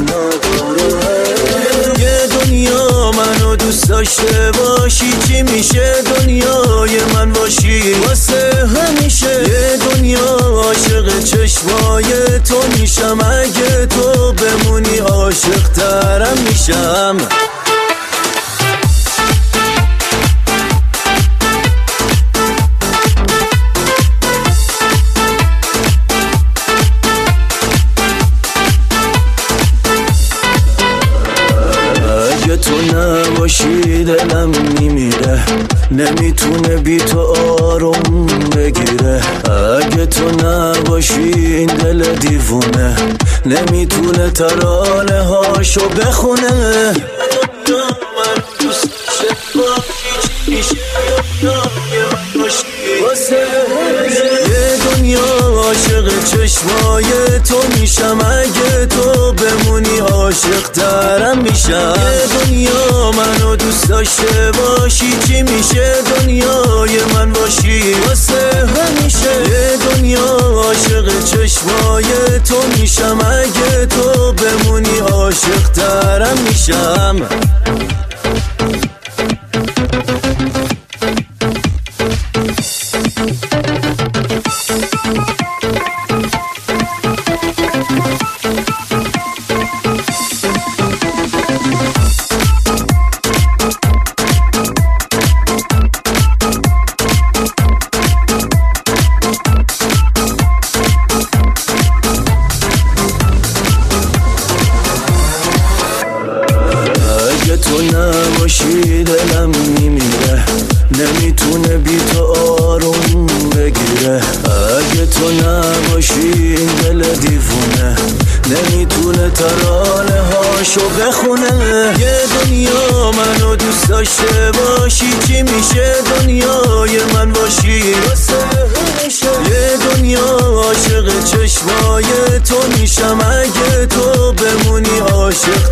یه دنیا منو دوست داشته باشی چی میشه دنیای من باشی واسه همیشه یه دنیا عاشق چشمای تو میشم اگه تو بمونی عاشق ترم میشم تو نباشی دلم میمیره نمیتونه بی تو آروم بگیره اگه تو نباشی این دل دیوونه نمیتونه ترانه هاشو بخونه یه دنیا عاشق چشمای تو میشم اگه تو بمونی عاشق ترم میشم یه دنیا منو دوست داشته باشی چی میشه دنیای من باشی واسه همیشه یه دنیا عاشق چشمای تو میشم اگه تو بمونی عاشق ترم میشم تو نباشی دلم میمیره نمیتونه بی تو آروم بگیره اگه تو نباشی این دل دیوونه نمیتونه ترانه هاشو بخونه یه دنیا منو دوست داشته باشی چی میشه دنیای من باشی یه دنیا عاشق چشمای تو میشم اگه تو بمونی عاشق